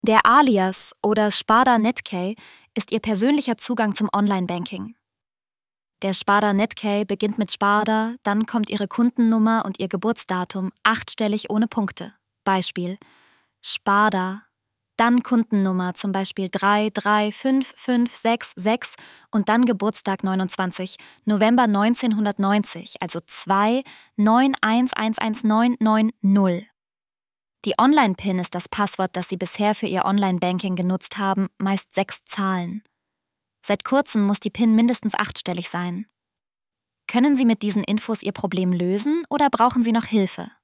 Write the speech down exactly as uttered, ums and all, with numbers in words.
Der Alias oder Sparda Netkey ist Ihr persönlicher Zugang zum Online-Banking. Der Sparda Netkey beginnt mit Sparda, dann kommt Ihre Kundennummer und Ihr Geburtsdatum, achtstellig ohne Punkte. Beispiel: Sparda, dann Kundennummer, zum Beispiel drei drei fünf fünf sechs sechs und dann Geburtstag neunundzwanzig November neunzehnhundertneunzig, also zwei neun eins eins eins neun neun null. Die Online-Pin ist das Passwort, das Sie bisher für Ihr Online-Banking genutzt haben, meist sechs Zahlen. Seit kurzem muss die Pin mindestens achtstellig sein. Können Sie mit diesen Infos Ihr Problem lösen oder brauchen Sie noch Hilfe?